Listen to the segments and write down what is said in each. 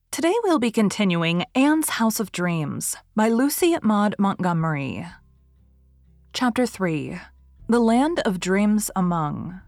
Today we'll be continuing Anne's House of Dreams by Lucy Maud Montgomery. Chapter 3. The Land of Dreams Among.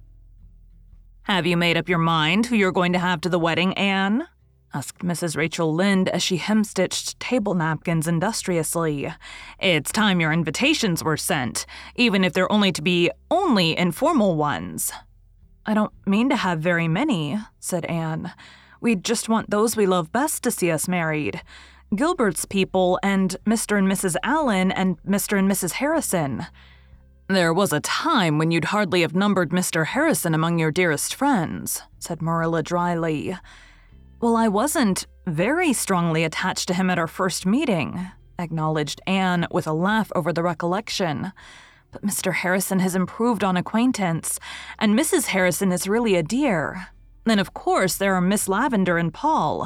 "Have you made up your mind who you're going to have to the wedding, Anne?" asked Mrs. Rachel Lynde as she hemstitched table napkins industriously. "It's time your invitations were sent, even if they're only to be informal ones." "I don't mean to have very many," said Anne. "We just want those we love best to see us married. Gilbert's people and Mr. and Mrs. Allen and Mr. and Mrs. Harrison." "There was a time when you'd hardly have numbered Mr. Harrison among your dearest friends," said Marilla dryly. "Well, I wasn't very strongly attached to him at our first meeting," acknowledged Anne with a laugh over the recollection. "But Mr. Harrison has improved on acquaintance, and Mrs. Harrison is really a dear. Then, of course, there are Miss Lavendar and Paul.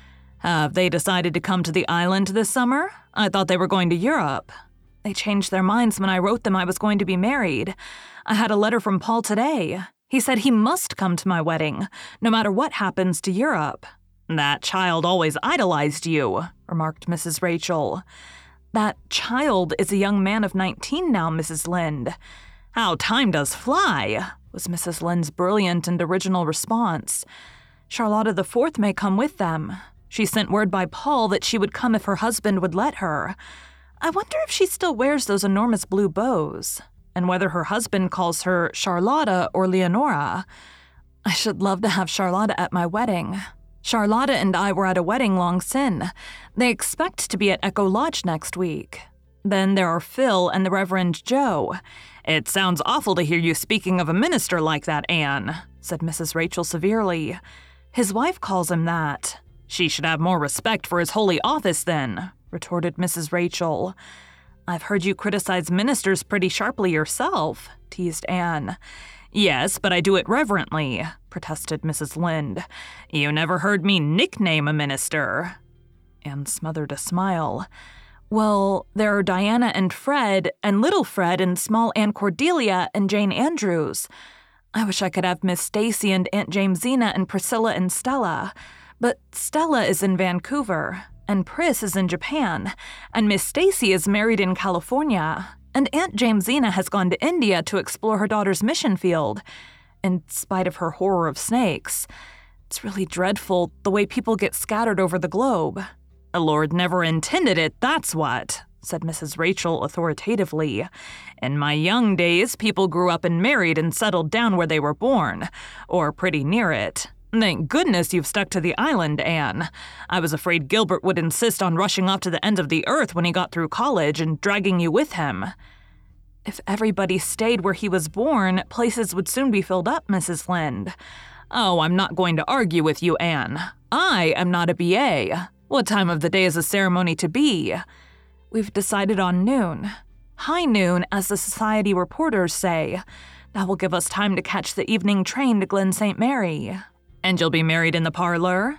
Have they decided to come to the island this summer? I thought they were going to Europe." "They changed their minds when I wrote them I was going to be married. I had a letter from Paul today. He said he must come to my wedding, no matter what happens to Europe." "That child always idolized you," remarked Mrs. Rachel. "That child is a young man of 19 now, Mrs. Lynde." "How time does fly," was Mrs. Lynde's brilliant and original response. "Charlotta the Fourth may come with them. She sent word by Paul that she would come if her husband would let her. I wonder if she still wears those enormous blue bows, and whether her husband calls her Charlotta or Leonora. I should love to have Charlotta at my wedding. Charlotta and I were at a wedding long sin. They expect to be at Echo Lodge next week. Then there are Phil and the Reverend Joe." "It sounds awful to hear you speaking of a minister like that, Anne," said Mrs. Rachel severely. "His wife calls him that." "She should have more respect for his holy office then," retorted Mrs. Rachel. "I've heard you criticize ministers pretty sharply yourself," teased Anne. "Yes, but I do it reverently," protested Mrs. Lynde. "You never heard me nickname a minister." Anne smothered a smile. "Well, there are Diana and Fred, and little Fred, and small Anne Cordelia, and Jane Andrews. I wish I could have Miss Stacy and Aunt Jamesina and Priscilla and Stella. But Stella is in Vancouver, and Pris is in Japan, and Miss Stacy is married in California, and Aunt Jamesina has gone to India to explore her daughter's mission field, in spite of her horror of snakes. It's really dreadful the way people get scattered over the globe." "The Lord never intended it, that's what," said Mrs. Rachel authoritatively. "In my young days, people grew up and married and settled down where they were born, or pretty near it. Thank goodness you've stuck to the island, Anne. I was afraid Gilbert would insist on rushing off to the ends of the earth when he got through college and dragging you with him." "If everybody stayed where he was born, places would soon be filled up, Mrs. Lynde." "Oh, I'm not going to argue with you, Anne. I am not a BA. What time of the day is the ceremony to be?" "We've decided on noon. High noon, as the society reporters say. That will give us time to catch the evening train to Glen St. Mary." "And you'll be married in the parlor?"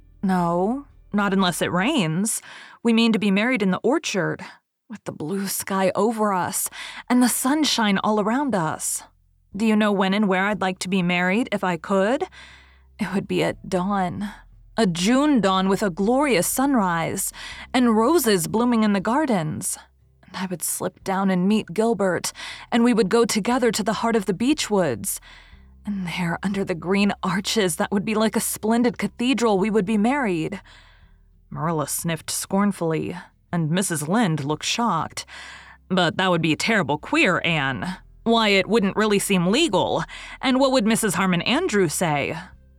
"No, not unless it rains. We mean to be married in the orchard, with the blue sky over us and the sunshine all around us. Do you know when and where I'd like to be married if I could? It would be at dawn. A June dawn with a glorious sunrise, and roses blooming in the gardens. And I would slip down and meet Gilbert, and we would go together to the heart of the beech woods. And there, under the green arches that would be like a splendid cathedral, we would be married." Marilla sniffed scornfully, and Mrs. Lynde looked shocked. "But that would be terrible queer, Anne. Why, it wouldn't really seem legal. And what would Mrs. Harmon Andrews say?"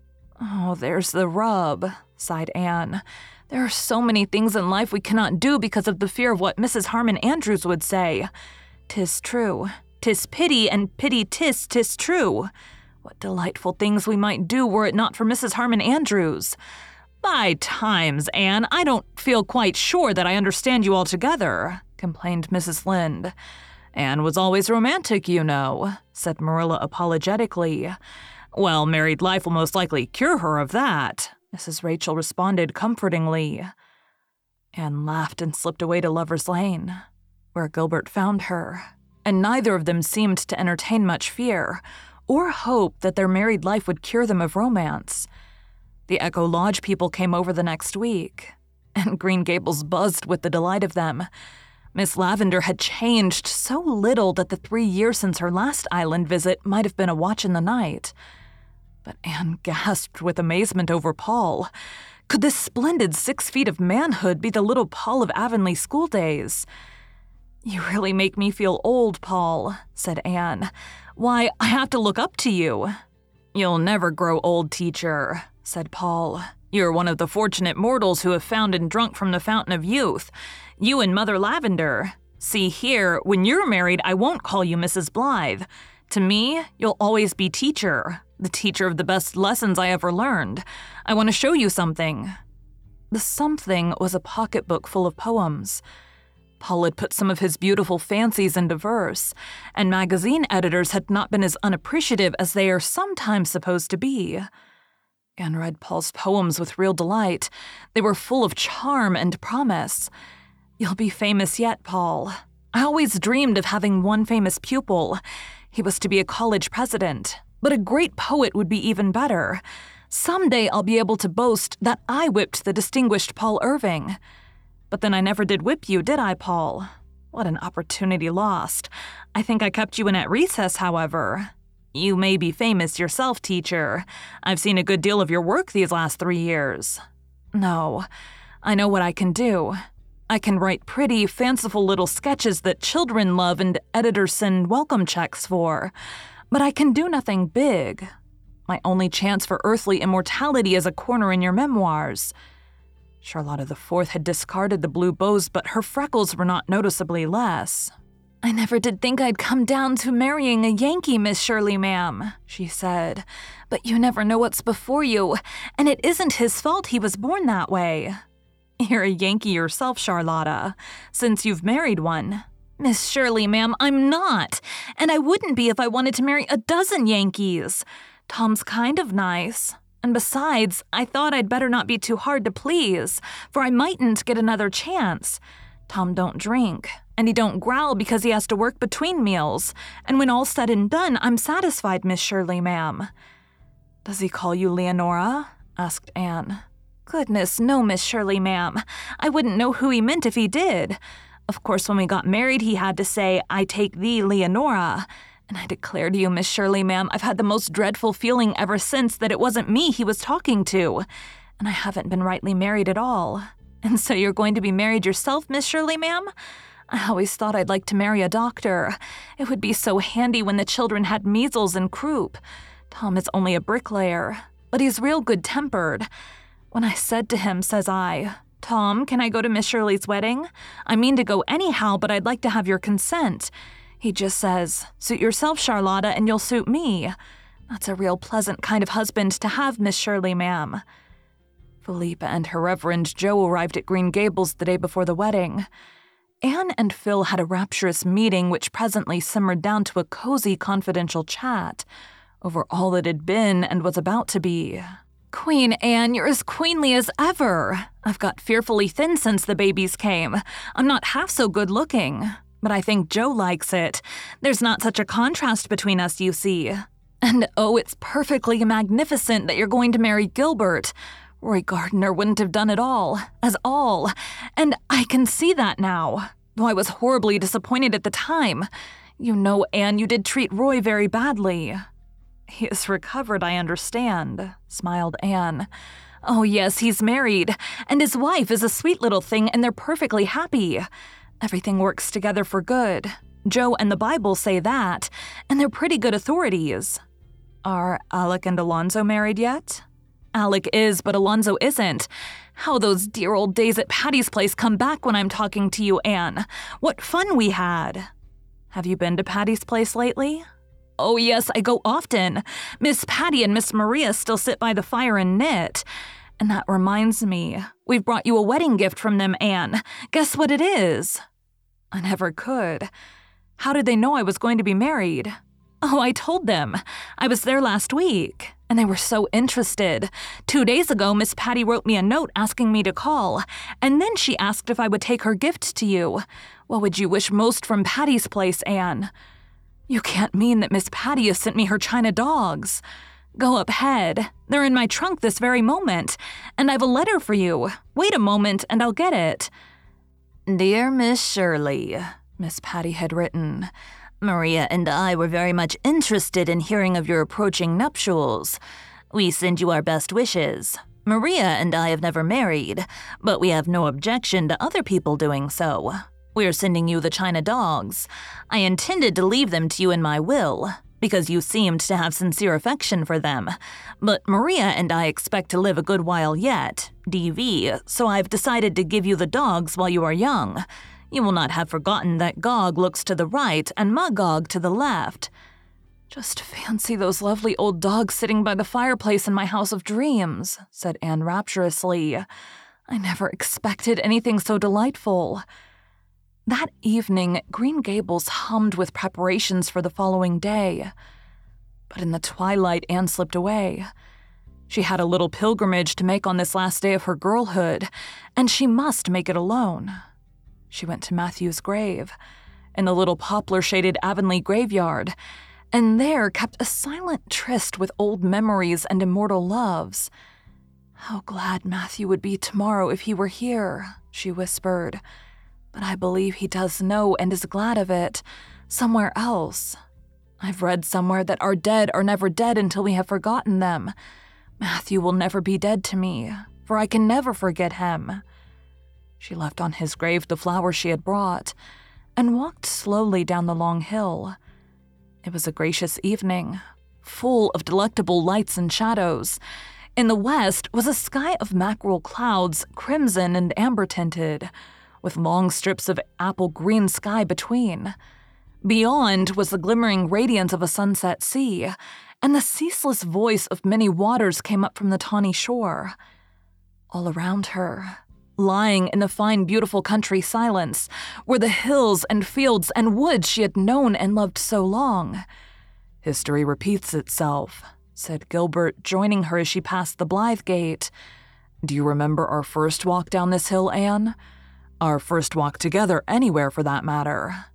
"Oh, there's the rub," sighed Anne. "There are so many things in life we cannot do because of the fear of what Mrs. Harmon Andrews would say. 'Tis true. 'Tis pity, and pity 'tis true. What delightful things we might do were it not for Mrs. Harmon Andrews." "By times, Anne, I don't feel quite sure that I understand you altogether," complained Mrs. Lynde. "Anne was always romantic, you know," said Marilla apologetically. "Well, married life will most likely cure her of that," Mrs. Rachel responded comfortingly. Anne laughed and slipped away to Lover's Lane, where Gilbert found her, and neither of them seemed to entertain much fear or hope that their married life would cure them of romance. The Echo Lodge people came over the next week, and Green Gables buzzed with the delight of them. Miss Lavender had changed so little that the 3 years since her last island visit might have been a watch in the night. But Anne gasped with amazement over Paul. Could this splendid 6 feet of manhood be the little Paul of Avonlea school days? "You really make me feel old, Paul," said Anne. "Why, I have to look up to you." "You'll never grow old, teacher," said Paul. "You're one of the fortunate mortals who have found and drunk from the fountain of youth. You and Mother Lavender. See here, when you're married, I won't call you Mrs. Blythe. To me, you'll always be teacher, the teacher of the best lessons I ever learned. I want to show you something." The something was a pocketbook full of poems. Paul had put some of his beautiful fancies into verse, and magazine editors had not been as unappreciative as they are sometimes supposed to be. Anne read Paul's poems with real delight. They were full of charm and promise. "You'll be famous yet, Paul. I always dreamed of having one famous pupil. He was to be a college president, but a great poet would be even better. Someday I'll be able to boast that I whipped the distinguished Paul Irving. But then I never did whip you, did I, Paul? What an opportunity lost. I think I kept you in at recess, however. You may be famous yourself, teacher. I've seen a good deal of your work these last 3 years. No, I know what I can do. I can write pretty, fanciful little sketches that children love and editors send welcome checks for. But I can do nothing big. My only chance for earthly immortality is a corner in your memoirs." Charlotta IV had discarded the blue bows, but her freckles were not noticeably less. "I never did think I'd come down to marrying a Yankee, Miss Shirley, ma'am," she said. "But you never know what's before you, and it isn't his fault he was born that way." "You're a Yankee yourself, Charlotta, since you've married one." "Miss Shirley, ma'am, I'm not, and I wouldn't be if I wanted to marry a dozen Yankees. Tom's kind of nice. And besides, I thought I'd better not be too hard to please, for I mightn't get another chance. Tom don't drink, and he don't growl because he has to work between meals, and when all's said and done, I'm satisfied, Miss Shirley, ma'am." "Does he call you Leonora?" asked Anne. "Goodness, no, Miss Shirley, ma'am. I wouldn't know who he meant if he did. Of course, when we got married, he had to say, 'I take thee, Leonora.' And I declare to you, Miss Shirley, ma'am, I've had the most dreadful feeling ever since that it wasn't me he was talking to. And I haven't been rightly married at all. And so you're going to be married yourself, Miss Shirley, ma'am? I always thought I'd like to marry a doctor. It would be so handy when the children had measles and croup. Tom is only a bricklayer, but he's real good-tempered. When I said to him, says I, 'Tom, can I go to Miss Shirley's wedding? I mean to go anyhow, but I'd like to have your consent.' He just says, 'Suit yourself, Charlotta, and you'll suit me.' That's a real pleasant kind of husband to have, Miss Shirley, ma'am." Philippa and her Reverend Joe arrived at Green Gables the day before the wedding. Anne and Phil had a rapturous meeting which presently simmered down to a cozy, confidential chat over all that had been and was about to be. "Queen Anne, you're as queenly as ever. I've got fearfully thin since the babies came. I'm not half so good-looking. But I think Joe likes it. There's not such a contrast between us, you see. And oh, it's perfectly magnificent that you're going to marry Gilbert. Roy Gardner wouldn't have done it all. And I can see that now, though I was horribly disappointed at the time. You know, Anne, you did treat Roy very badly." "He is recovered, I understand," smiled Anne. "Oh yes, he's married, and his wife is a sweet little thing, and they're perfectly happy. Everything works together for good. Joe and the Bible say that, and they're pretty good authorities." "Are Alec and Alonzo married yet?" "Alec is, but Alonzo isn't. How those dear old days at Patty's Place come back when I'm talking to you, Anne. What fun we had." "Have you been to Patty's Place lately?" "Oh yes, I go often. Miss Patty and Miss Maria still sit by the fire and knit. And that reminds me, we've brought you a wedding gift from them, Anne. Guess what it is?" "I never could. How did they know I was going to be married?" "Oh, I told them. I was there last week, and they were so interested. 2 days ago, Miss Patty wrote me a note asking me to call, and then she asked if I would take her gift to you. What would you wish most from Patty's Place, Anne?" "You can't mean that Miss Patty has sent me her china dogs." Go ahead. They're in my trunk this very moment, and I've a letter for you. Wait a moment, and I'll get it." "Dear Miss Shirley," Miss Patty had written, "Maria and I were very much interested in hearing of your approaching nuptials. We send you our best wishes. Maria and I have never married, but we have no objection to other people doing so. We're sending you the China dogs. I intended to leave them to you in my will, because you seemed to have sincere affection for them. But Maria and I expect to live a good while yet, DV, so I've decided to give you the dogs while you are young. You will not have forgotten that Gog looks to the right and Magog to the left." "Just fancy those lovely old dogs sitting by the fireplace in my house of dreams," said Anne rapturously. "I never expected anything so delightful." That evening, Green Gables hummed with preparations for the following day. But in the twilight, Anne slipped away. She had a little pilgrimage to make on this last day of her girlhood, and she must make it alone. She went to Matthew's grave, in the little poplar-shaded Avonlea graveyard, and there kept a silent tryst with old memories and immortal loves. "How glad Matthew would be tomorrow if he were here," she whispered. "But I believe he does know and is glad of it, somewhere else. I've read somewhere that our dead are never dead until we have forgotten them. Matthew will never be dead to me, for I can never forget him." She left on his grave the flowers she had brought, and walked slowly down the long hill. It was a gracious evening, full of delectable lights and shadows. In the west was a sky of mackerel clouds, crimson and amber-tinted, with long strips of apple-green sky between. Beyond was the glimmering radiance of a sunset sea, and the ceaseless voice of many waters came up from the tawny shore. All around her, lying in the fine, beautiful country silence, were the hills and fields and woods she had known and loved so long. "History repeats itself," said Gilbert, joining her as she passed the Blythe gate. "Do you remember our first walk down this hill, Anne? Our first walk together anywhere, for that matter.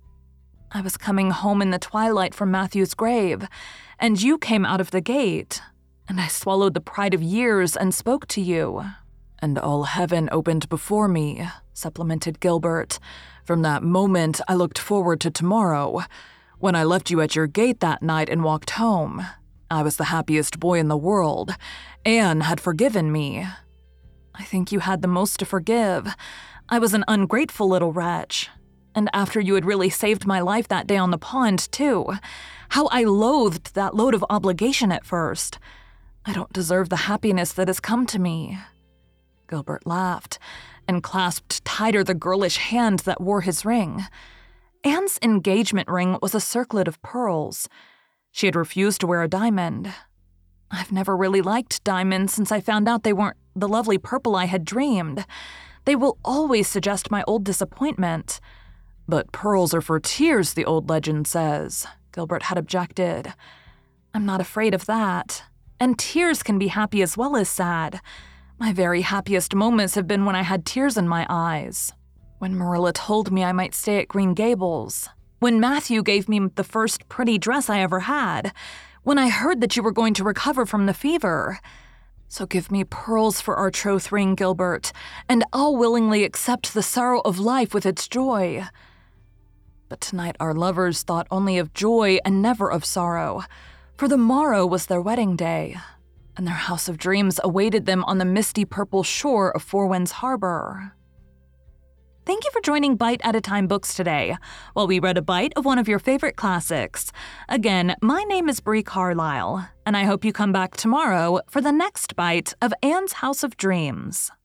I was coming home in the twilight from Matthew's grave, and you came out of the gate, and I swallowed the pride of years and spoke to you. And all heaven opened before me," supplemented Gilbert. "From that moment, I looked forward to tomorrow. When I left you at your gate that night and walked home, I was the happiest boy in the world. Anne had forgiven me." "I think you had the most to forgive. I was an ungrateful little wretch. And after you had really saved my life that day on the pond, too. How I loathed that load of obligation at first. I don't deserve the happiness that has come to me." Gilbert laughed and clasped tighter the girlish hand that wore his ring. Anne's engagement ring was a circlet of pearls. She had refused to wear a diamond. "I've never really liked diamonds since I found out they weren't the lovely purple I had dreamed. They will always suggest my old disappointment." "But pearls are for tears, the old legend says," Gilbert had objected. "I'm not afraid of that. And tears can be happy as well as sad. My very happiest moments have been when I had tears in my eyes. When Marilla told me I might stay at Green Gables. When Matthew gave me the first pretty dress I ever had. When I heard that you were going to recover from the fever. So give me pearls for our troth ring, Gilbert, and I'll willingly accept the sorrow of life with its joy." But tonight our lovers thought only of joy and never of sorrow, for the morrow was their wedding day, and their house of dreams awaited them on the misty purple shore of Four Winds Harbor. Thank you for joining Bite at a Time Books today, while we read a bite of one of your favorite classics. Again, my name is Brie Carlisle, and I hope you come back tomorrow for the next bite of Anne's House of Dreams.